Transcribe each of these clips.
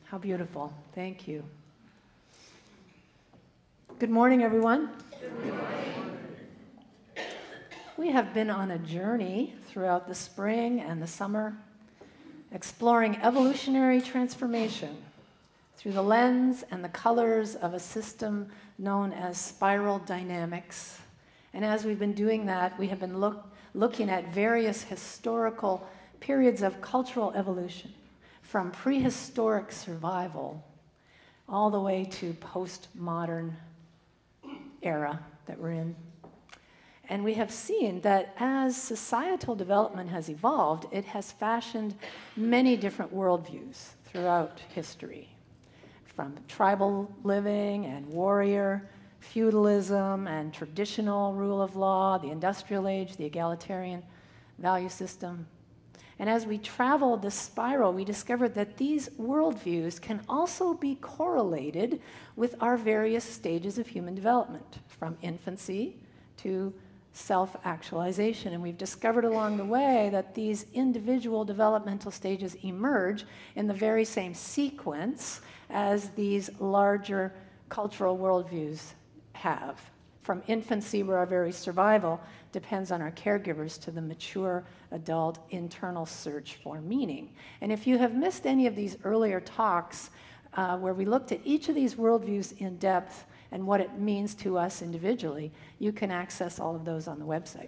How beautiful. Thank you. Good morning, everyone. Good morning. We have been on a journey throughout the spring and the summer, exploring evolutionary transformation through the lens and the colors of a system known as spiral dynamics. And as we've been doing that, we have been looking at various historical periods of cultural evolution, from prehistoric survival all the way to postmodern era that we're in. And we have seen that as societal development has evolved, it has fashioned many different worldviews throughout history, from tribal living and warrior, feudalism and traditional rule of law, the industrial age, the egalitarian value system. And as we traveled the spiral, we discovered that these worldviews can also be correlated with our various stages of human development, from infancy to self-actualization. And we've discovered along the way that these individual developmental stages emerge in the very same sequence as these larger cultural worldviews have. From infancy, where our very survival depends on our caregivers, to the mature adult internal search for meaning. And if you have missed any of these earlier talks where we looked at each of these worldviews in depth and what it means to us individually, you can access all of those on the website,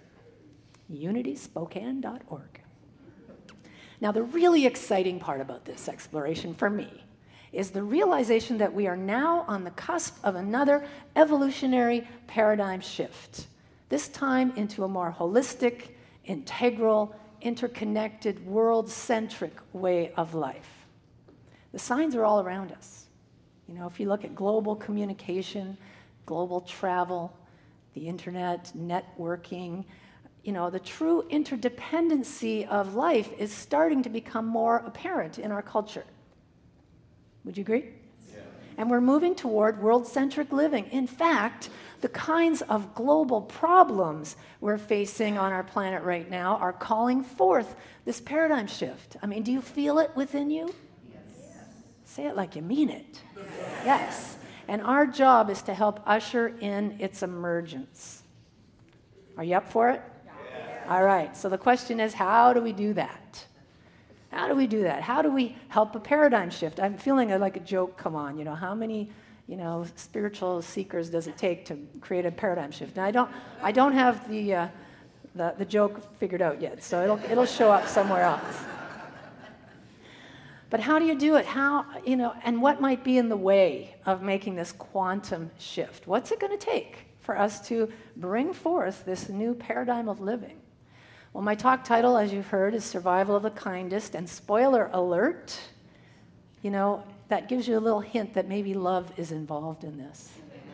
unityspokane.org. Now, the really exciting part about this exploration for me is the realization that we are now on the cusp of another evolutionary paradigm shift, this time into a more holistic, integral, interconnected, world-centric way of life. The signs are all around us. You know, if you look at global communication, global travel, the internet, networking, you know, the true interdependency of life is starting to become more apparent in our culture. Would you agree? Yeah. And we're moving toward world-centric living. In fact, the kinds of global problems we're facing on our planet right now are calling forth this paradigm shift. I mean, do you feel it within you? Yes. Say it like you mean it. Yes. And our job is to help usher in its emergence. Are you up for it? Yeah. All right. So the question is, how do we do that? How do we do that? How do we help a paradigm shift? I'm feeling like a joke come on. You know, how many, spiritual seekers does it take to create a paradigm shift? And I don't have the joke figured out yet, so it'll show up somewhere else. But how do you do it? How, and what might be in the way of making this quantum shift? What's it going to take for us to bring forth this new paradigm of living? Well, my talk title, as you've heard, is Survival of the Kindest, and spoiler alert, that gives you a little hint that maybe love is involved in this.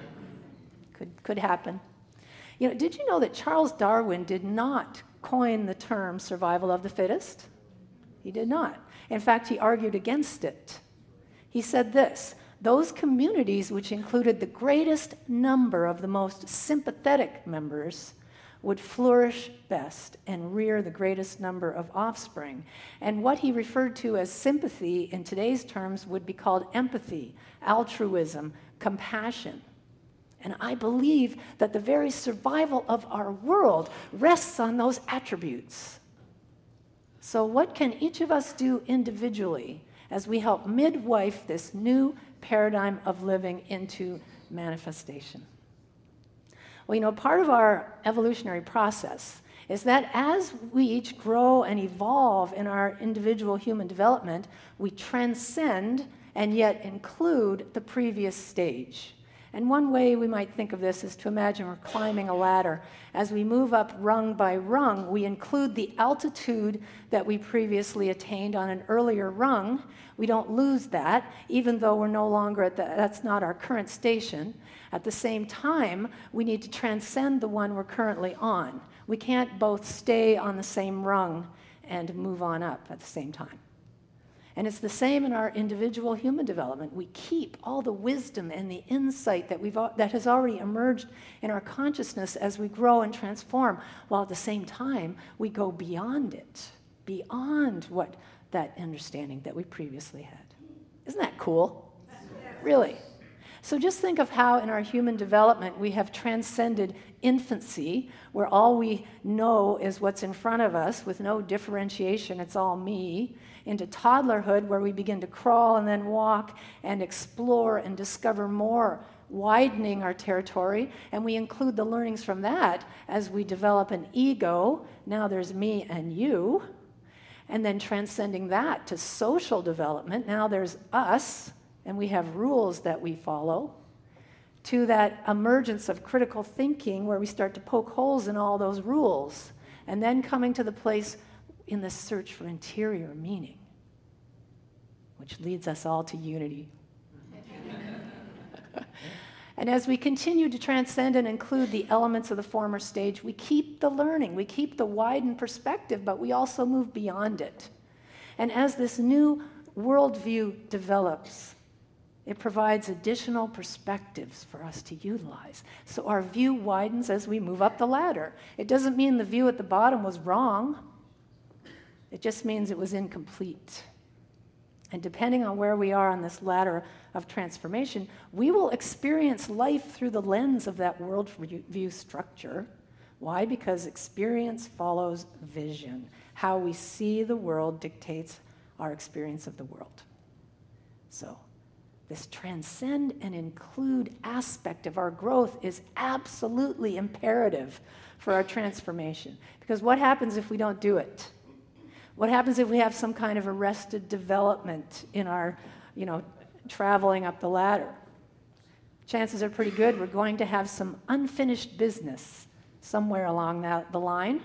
Could happen. Did you know that Charles Darwin did not coin the term survival of the fittest? He did not. In fact, he argued against it. He said this: those communities which included the greatest number of the most sympathetic members would flourish best and rear the greatest number of offspring. And what he referred to as sympathy in today's terms would be called empathy, altruism, compassion. And I believe that the very survival of our world rests on those attributes. So what can each of us do individually as we help midwife this new paradigm of living into manifestation? Well, part of our evolutionary process is that as we each grow and evolve in our individual human development, we transcend and yet include the previous stage. And one way we might think of this is to imagine we're climbing a ladder. As we move up rung by rung, we include the altitude that we previously attained on an earlier rung. We don't lose that, even though we're no longer that's not our current station. At the same time, we need to transcend the one we're currently on. We can't both stay on the same rung and move on up at the same time. And it's the same in our individual human development. We keep all the wisdom and the insight that has already emerged in our consciousness as we grow and transform, while at the same time, we go beyond it, beyond what that understanding that we previously had. Isn't that cool? Really? So just think of how in our human development we have transcended infancy, where all we know is what's in front of us with no differentiation, it's all me, into toddlerhood, where we begin to crawl and then walk and explore and discover more, widening our territory, and we include the learnings from that as we develop an ego. Now there's me and you, and then transcending that to social development. Now there's us, and we have rules that we follow, to that emergence of critical thinking where we start to poke holes in all those rules, and then coming to the place in the search for interior meaning, which leads us all to unity. And as we continue to transcend and include the elements of the former stage, we keep the learning, we keep the widened perspective, but we also move beyond it. And as this new worldview develops, it provides additional perspectives for us to utilize. So our view widens as we move up the ladder. It doesn't mean the view at the bottom was wrong. It just means it was incomplete. And depending on where we are on this ladder of transformation, we will experience life through the lens of that worldview structure. Why? Because experience follows vision. How we see the world dictates our experience of the world. So, this transcend and include aspect of our growth is absolutely imperative for our transformation. Because what happens if we don't do it? What happens if we have some kind of arrested development in our, traveling up the ladder? Chances are pretty good we're going to have some unfinished business somewhere along the line,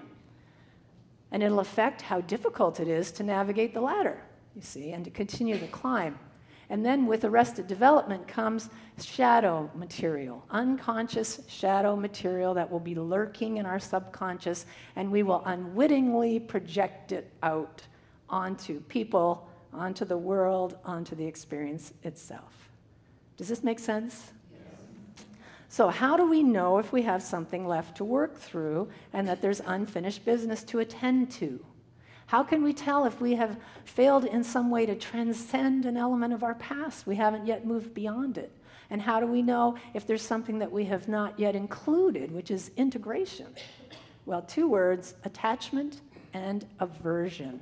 and it'll affect how difficult it is to navigate the ladder, you see, and to continue the climb. And then with arrested development comes shadow material, unconscious shadow material that will be lurking in our subconscious, and we will unwittingly project it out onto people, onto the world, onto the experience itself. Does this make sense? Yes. So how do we know if we have something left to work through and that there's unfinished business to attend to? How can we tell if we have failed in some way to transcend an element of our past? We haven't yet moved beyond it. And how do we know if there's something that we have not yet included, which is integration? Well, 2 words, attachment and aversion.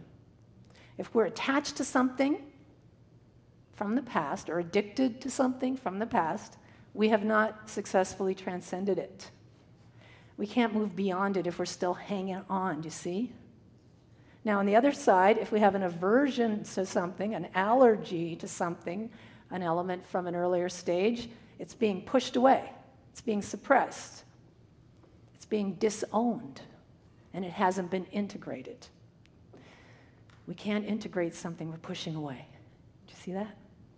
If we're attached to something from the past or addicted to something from the past, we have not successfully transcended it. We can't move beyond it if we're still hanging on, do you see? Now, on the other side, if we have an aversion to something, an allergy to something, an element from an earlier stage, it's being pushed away. It's being suppressed. It's being disowned, and it hasn't been integrated. We can't integrate something we're pushing away. Do you see that?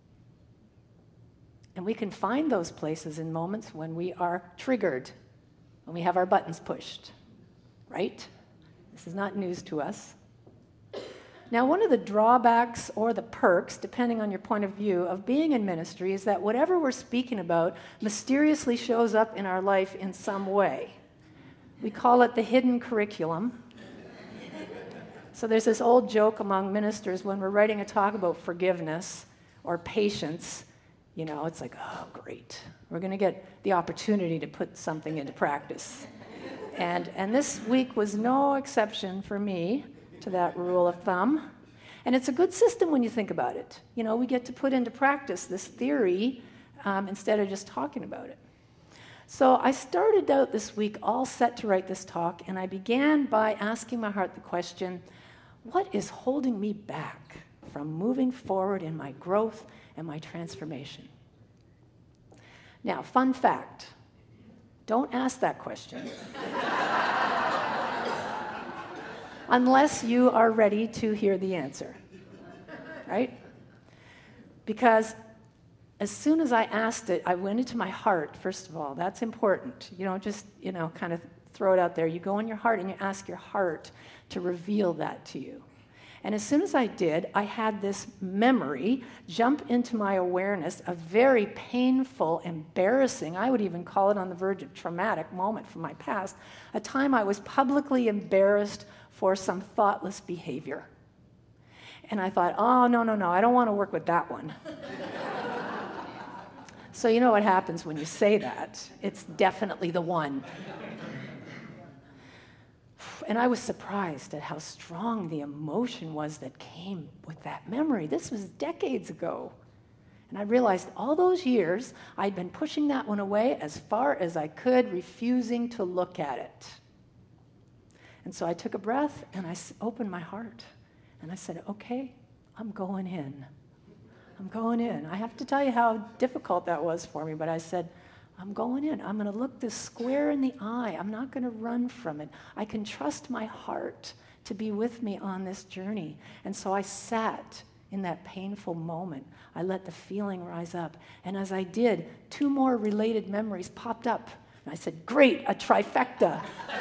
And we can find those places in moments when we are triggered, when we have our buttons pushed, right? This is not news to us. Now, one of the drawbacks or the perks, depending on your point of view, of being in ministry is that whatever we're speaking about mysteriously shows up in our life in some way. We call it the hidden curriculum. So there's this old joke among ministers when we're writing a talk about forgiveness or patience, it's like, oh, great. We're going to get the opportunity to put something into practice. And this week was no exception for me to that rule of thumb. And it's a good system when you think about it. We get to put into practice this theory instead of just talking about it. So I started out this week all set to write this talk, and I began by asking my heart the question, what is holding me back from moving forward in my growth and my transformation? Now, fun fact, don't ask that question. Unless you are ready to hear the answer, right? Because as soon as I asked it, I went into my heart, first of all. That's important. You don't just, kind of throw it out there. You go in your heart and you ask your heart to reveal that to you. And as soon as I did, I had this memory jump into my awareness, a very painful, embarrassing, I would even call it on the verge of traumatic moment from my past, a time I was publicly embarrassed for some thoughtless behavior. And I thought, oh, no, I don't want to work with that one. So you know what happens when you say that? It's definitely the one. And I was surprised at how strong the emotion was that came with that memory. This was decades ago. And I realized all those years, I'd been pushing that one away as far as I could, refusing to look at it. And so I took a breath and I opened my heart. And I said, okay, I'm going in. I'm going in. I have to tell you how difficult that was for me, but I said, I'm going in. I'm going to look this square in the eye. I'm not going to run from it. I can trust my heart to be with me on this journey. And so I sat in that painful moment. I let the feeling rise up. And as I did, 2 more related memories popped up. And I said, great, a trifecta.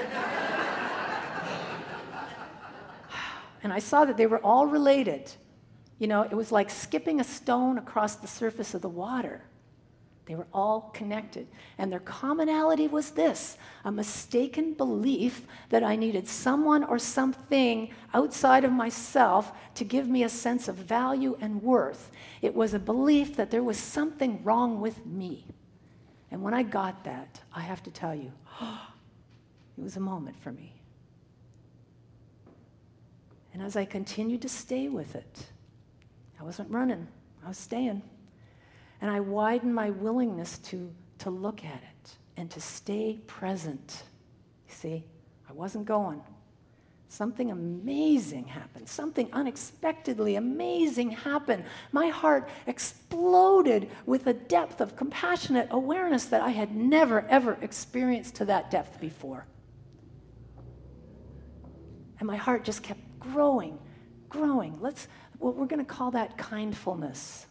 And I saw that they were all related. You know, it was like skipping a stone across the surface of the water. They were all connected. And their commonality was this: a mistaken belief that I needed someone or something outside of myself to give me a sense of value and worth. It was a belief that there was something wrong with me. And when I got that, I have to tell you, it was a moment for me. And as I continued to stay with it, I wasn't running, I was staying. And I widened my willingness to look at it and to stay present. You see, I wasn't going. Something amazing happened. Something unexpectedly amazing happened. My heart exploded with a depth of compassionate awareness that I had never, ever experienced to that depth before. And my heart just kept growing. We're going to call that kindfulness.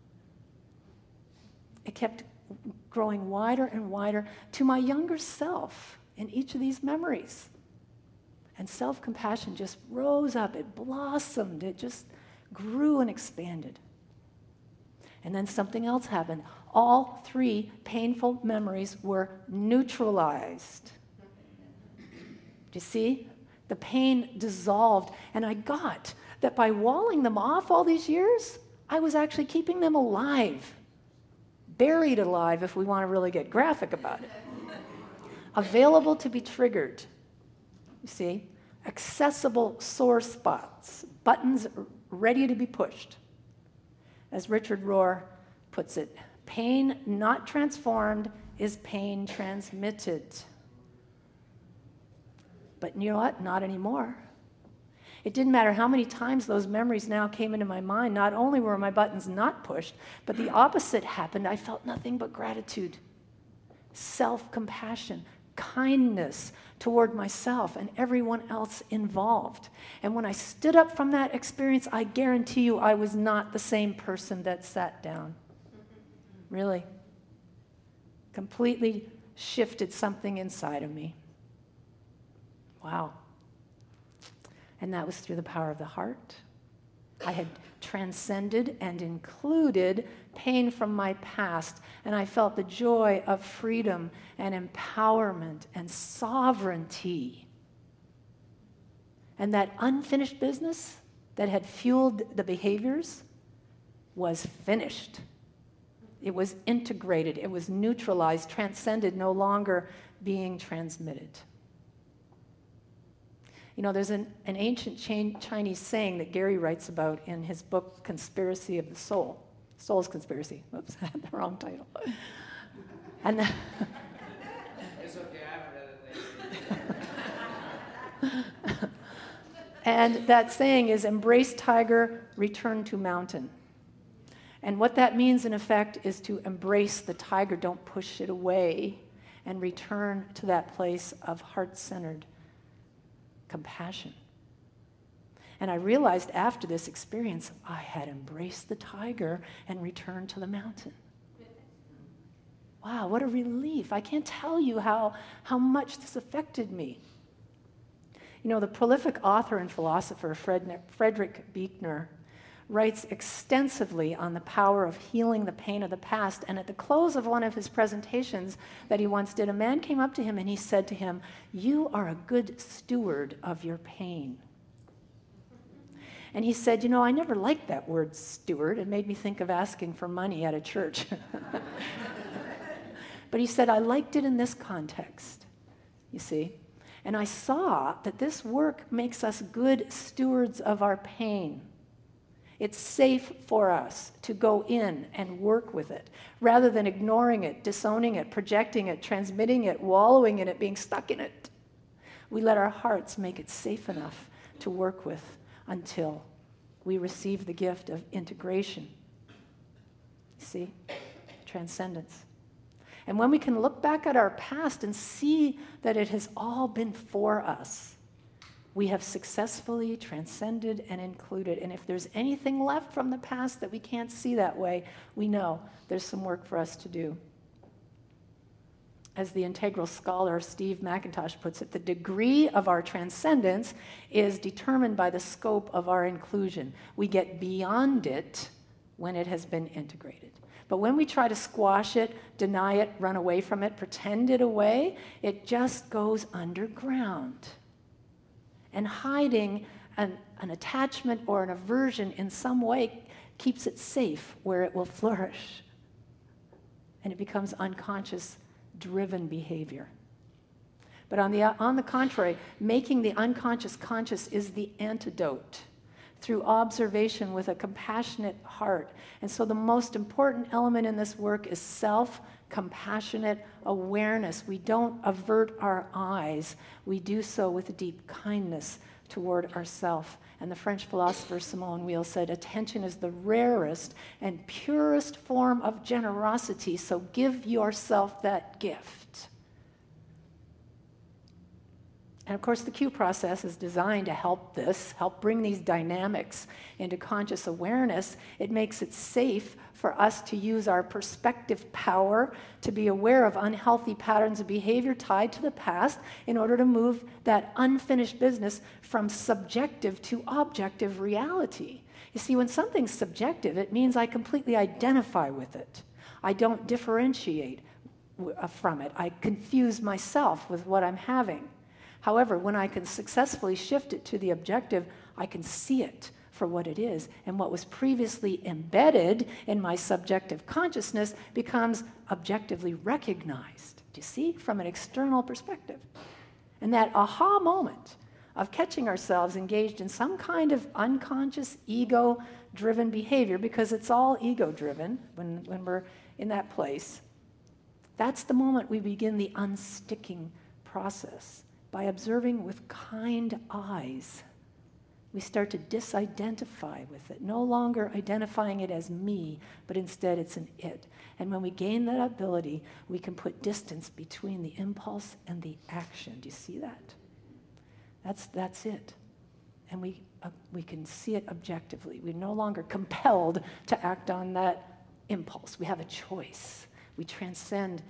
It kept growing wider and wider to my younger self in each of these memories. And self-compassion just rose up. It blossomed. It just grew and expanded. And then something else happened. All 3 painful memories were neutralized. Do you see? The pain dissolved, and I got that by walling them off all these years, I was actually keeping them alive. Buried alive, if we want to really get graphic about it. Available to be triggered. You see? Accessible sore spots. Buttons ready to be pushed. As Richard Rohr puts it, pain not transformed is pain transmitted. But you know what? Not anymore. It didn't matter how many times those memories now came into my mind. Not only were my buttons not pushed, but the opposite happened. I felt nothing but gratitude, self-compassion, kindness toward myself and everyone else involved. And when I stood up from that experience, I guarantee you I was not the same person that sat down. Really. Completely shifted something inside of me. Wow. And that was through the power of the heart. I had transcended and included pain from my past, and I felt the joy of freedom and empowerment and sovereignty. And that unfinished business that had fueled the behaviors was finished. It was integrated. It was neutralized, transcended, no longer being transmitted. You know, there's an ancient Chinese saying that Gary writes about in his book, Conspiracy of the Soul. Soul's Conspiracy. Oops, I had the wrong title. And it's okay, I haven't read it lately. And that saying is, embrace tiger, return to mountain. And what that means, in effect, is to embrace the tiger, don't push it away, and return to that place of heart-centered compassion. And I realized after this experience, I had embraced the tiger and returned to the mountain. Wow, what a relief. I can't tell you how much this affected me. You know, the prolific author and philosopher Frederick Buechner writes extensively on the power of healing the pain of the past. And at the close of one of his presentations that he once did, a man came up to him and he said to him, "You are a good steward of your pain." And he said, you know, I never liked that word steward. It made me think of asking for money at a church. But he said, I liked it in this context, you see. And I saw that this work makes us good stewards of our pain. It's safe for us to go in and work with it, rather than ignoring it, disowning it, projecting it, transmitting it, wallowing in it, being stuck in it. We let our hearts make it safe enough to work with until we receive the gift of integration. See? Transcendence. And when we can look back at our past and see that it has all been for us, we have successfully transcended and included. And if there's anything left from the past that we can't see that way, we know there's some work for us to do. As the integral scholar Steve McIntosh puts it, the degree of our transcendence is determined by the scope of our inclusion. We get beyond it when it has been integrated. But when we try to squash it, deny it, run away from it, pretend it away, it just goes underground. And hiding an attachment or an aversion in some way keeps it safe where it will flourish. And it becomes unconscious-driven behavior. But on the contrary, making the unconscious conscious is the antidote through observation with a compassionate heart. And so the most important element in this work is self-compassionate awareness. We don't avert our eyes. We do so with deep kindness toward ourselves. And the French philosopher Simone Weil said, attention is the rarest and purest form of generosity, so give yourself that gift. And of course, the Q process is designed to help bring these dynamics into conscious awareness. It makes it safe for us to use our perspective power to be aware of unhealthy patterns of behavior tied to the past in order to move that unfinished business from subjective to objective reality. You see, when something's subjective, it means I completely identify with it. I don't differentiate from it. I confuse myself with what I'm having. However, when I can successfully shift it to the objective, I can see it for what it is. And what was previously embedded in my subjective consciousness becomes objectively recognized, do you see, from an external perspective. And that aha moment of catching ourselves engaged in some kind of unconscious, ego-driven behavior, because it's all ego-driven when we're in that place, that's the moment we begin the unsticking process. By observing with kind eyes, we start to disidentify with it, no longer identifying it as me, but instead it's an it. And when we gain that ability, we can put distance between the impulse and the action. Do you see that? That's it. And we can see it objectively. We're no longer compelled to act on that impulse. We have a choice. We transcend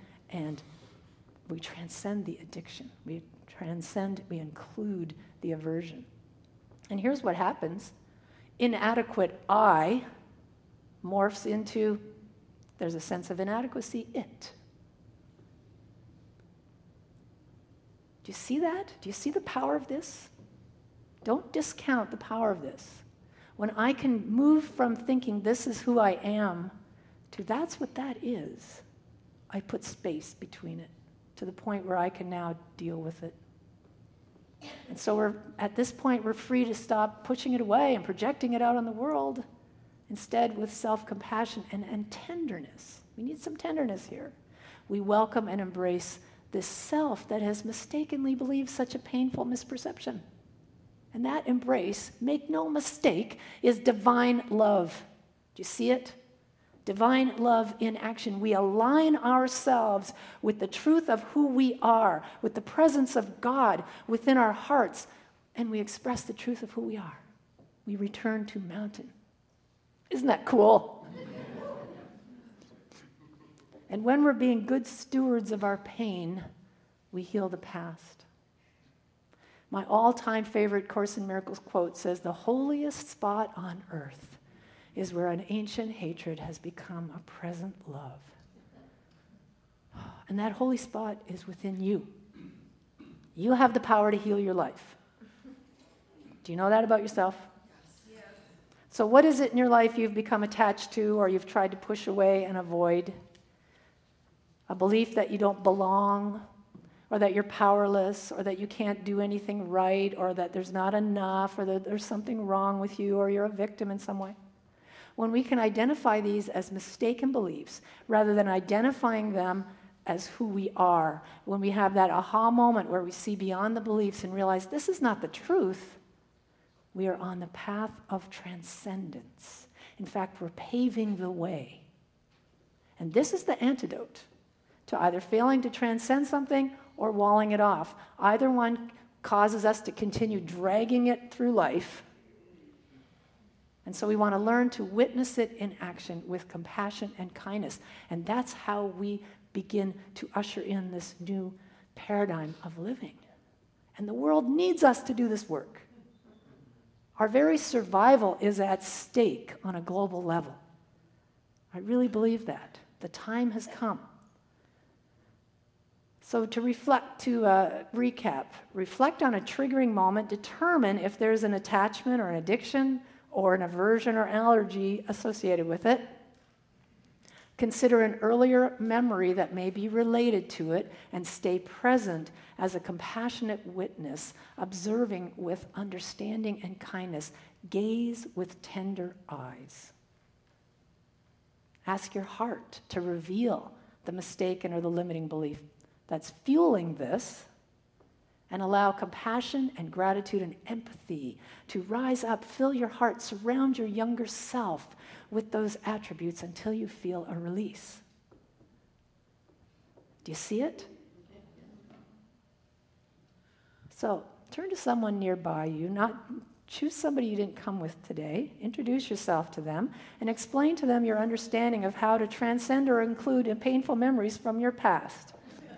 the addiction. We include the aversion. And here's what happens. Inadequate I morphs into, there's a sense of inadequacy, it. Do you see that? Do you see the power of this? Don't discount the power of this. When I can move from thinking this is who I am to that's what that is, I put space between it to the point where I can now deal with it. And so at this point, we're free to stop pushing it away and projecting it out on the world. Instead, with self-compassion and tenderness. We need some tenderness here. We welcome and embrace this self that has mistakenly believed such a painful misperception. And that embrace, make no mistake, is divine love. Do you see it? Divine love in action. We align ourselves with the truth of who we are, with the presence of God within our hearts, and we express the truth of who we are. We return to mountain. Isn't that cool? And when we're being good stewards of our pain, we heal the past. My all-time favorite Course in Miracles quote says, "The holiest spot on earth is where an ancient hatred has become a present love." And that holy spot is within you. You have the power to heal your life. Do you know that about yourself? Yes. So what is it in your life you've become attached to or you've tried to push away and avoid? A belief that you don't belong, or that you're powerless, or that you can't do anything right, or that there's not enough, or that there's something wrong with you, or you're a victim in some way. When we can identify these as mistaken beliefs, rather than identifying them as who we are, when we have that aha moment where we see beyond the beliefs and realize this is not the truth, we are on the path of transcendence. In fact, we're paving the way. And this is the antidote to either failing to transcend something or walling it off. Either one causes us to continue dragging it through life. And so we want to learn to witness it in action with compassion and kindness. And that's how we begin to usher in this new paradigm of living. And the world needs us to do this work. Our very survival is at stake on a global level. I really believe that. The time has come. So to recap, reflect on a triggering moment, determine if there's an attachment or an addiction or an aversion or allergy associated with it. Consider an earlier memory that may be related to it and stay present as a compassionate witness, observing with understanding and kindness. Gaze with tender eyes. Ask your heart to reveal the mistaken or the limiting belief that's fueling this, and allow compassion and gratitude and empathy to rise up, fill your heart, surround your younger self with those attributes until you feel a release. Do you see it? So turn to someone nearby you, choose somebody you didn't come with today, introduce yourself to them, and explain to them your understanding of how to transcend or include painful memories from your past.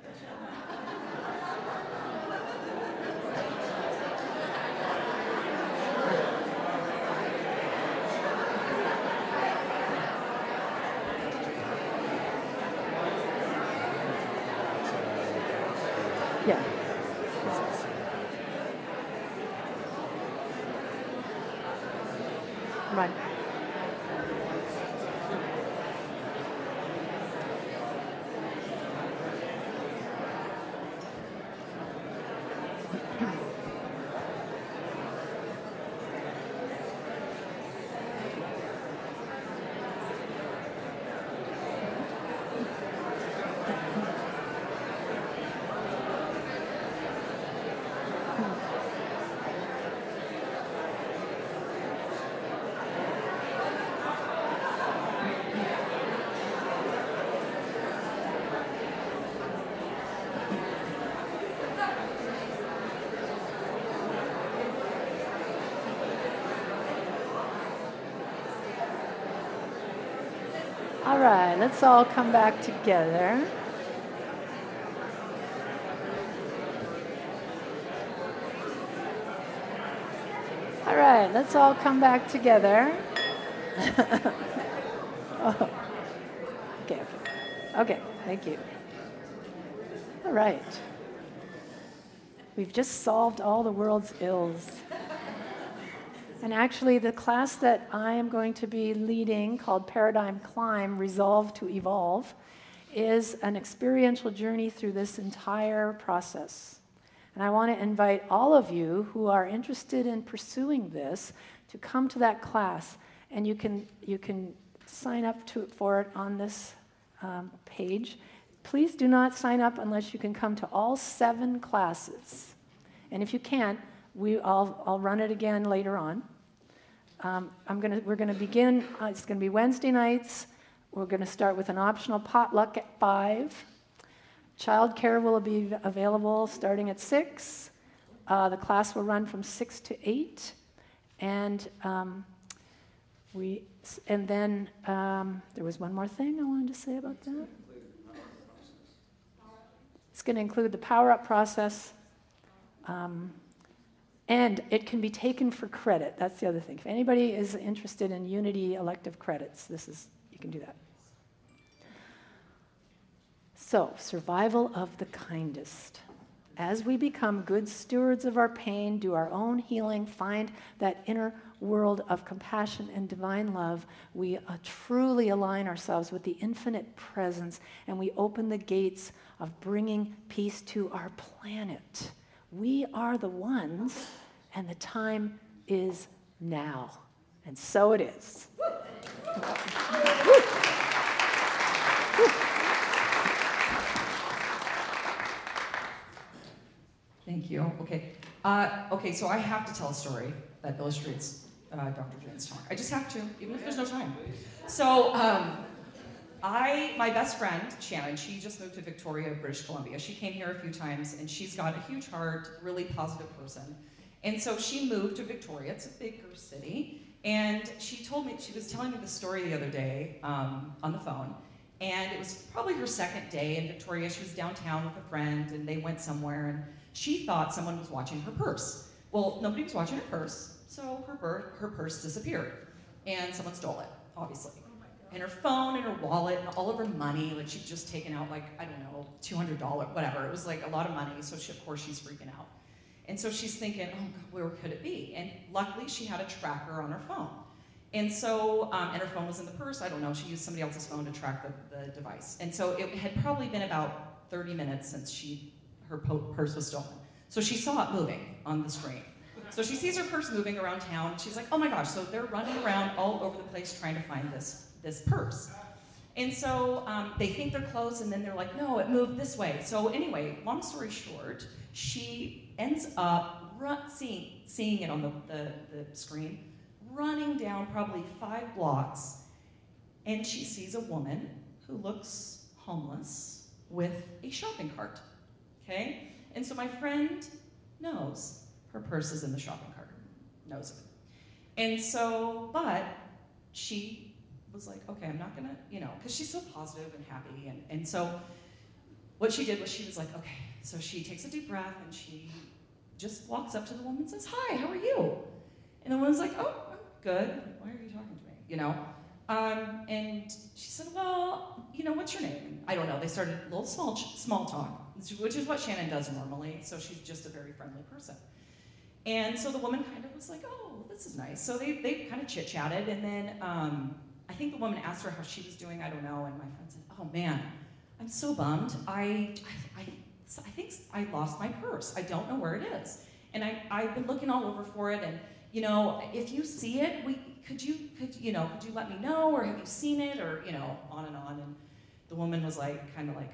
Yeah. Right. All right, let's all come back together. All right, let's all come back together. Oh. Okay, thank you. All right. We've just solved all the world's ills. And actually, the class that I am going to be leading, called Paradigm Climb, Resolve to Evolve, is an experiential journey through this entire process. And I want to invite all of you who are interested in pursuing this to come to that class. And you can sign up for it on this page. Please do not sign up unless you can come to all 7 classes. And if you can't, I'll run it again later on. We're going to begin, it's going to be Wednesday nights. We're going to start with an optional potluck at 5. Childcare will be available starting at 6. The class will run from 6 to 8. And then there was one more thing I wanted to say about that. It's going to include the power-up process. And it can be taken for credit. That's the other thing. If anybody is interested in Unity elective credits, you can do that. So, survival of the kindest. As we become good stewards of our pain, do our own healing, find that inner world of compassion and divine love, we truly align ourselves with the infinite presence, and we open the gates of bringing peace to our planet. We are the ones, and the time is now. And so it is. Thank you. Okay. So I have to tell a story that illustrates Dr. Jane's talk. I just have to, even if there's no time. So my best friend, Shannon, she just moved to Victoria, British Columbia. She came here a few times, and she's got a huge heart, really positive person. And so she moved to Victoria. It's a bigger city. And she was telling me the story the other day on the phone. And it was probably her second day in Victoria. She was downtown with a friend, and they went somewhere, and she thought someone was watching her purse. Well, nobody was watching her purse, so her purse disappeared. And someone stole it, obviously. And her phone and her wallet and all of her money, like she'd just taken out like, I don't know, $200, whatever. It was like a lot of money, so of course she's freaking out. And so she's thinking, oh God, where could it be? And luckily she had a tracker on her phone. And so, and her phone was in the purse, I don't know, she used somebody else's phone to track the device. And so it had probably been about 30 minutes since her purse was stolen. So she saw it moving on the screen. So she sees her purse moving around town, she's like, oh my gosh, so they're running around all over the place trying to find this purse. And so they think they're close, and then they're like, no, it moved this way. So anyway, long story short, she ends up seeing it on the screen, running down probably 5 blocks, and she sees a woman who looks homeless with a shopping cart, okay? And so my friend knows her purse is in the shopping cart, knows it. And so, but she was like, okay, I'm not gonna, because she's so positive and happy, and so what she did was she was like, okay, so she takes a deep breath and she just walks up to the woman and says, hi, how are you? And the woman's like, oh, I'm good. Why are you talking to me? And she said, well, what's your name? And I don't know. They started a little small talk, which is what Shannon does normally. So she's just a very friendly person. And so the woman kind of was like, oh, this is nice. So they kind of chit-chatted. And then I think the woman asked her how she was doing. I don't know. And my friend said, oh, man, I'm so bummed. I think I lost my purse. I don't know where it is. And I've been looking all over for it. And, if you see it, could you let me know? Or have you seen it? Or, on and on. And the woman was like, kind of like,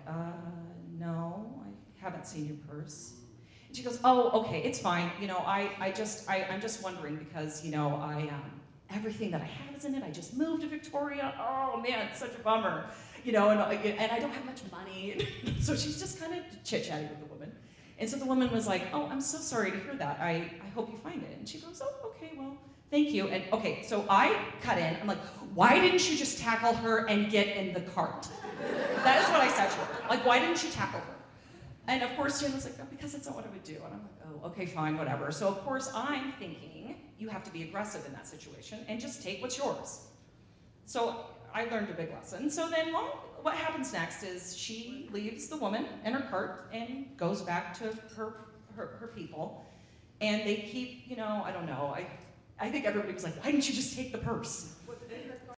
no, I haven't seen your purse. And she goes, oh, okay, it's fine. I'm just wondering because, everything that I have is in it. I just moved to Victoria. Oh man, it's such a bummer. And I don't have much money. So she's just kind of chit-chatting with the woman. And so the woman was like, oh, I'm so sorry to hear that. I hope you find it. And she goes, oh, okay, well, thank you. And okay, so I cut in. I'm like, why didn't you just tackle her and get in the cart? That is what I said to her. Like, why didn't you tackle her? And of course, Jen was like, oh, because that's not what I would do. And I'm like, oh, okay, fine, whatever. So of course, I'm thinking you have to be aggressive in that situation and just take what's yours. So I learned a big lesson. So then what happens next is she leaves the woman in her cart and goes back to her people. And they keep, I don't know, I think everybody was like, why didn't you just take the purse?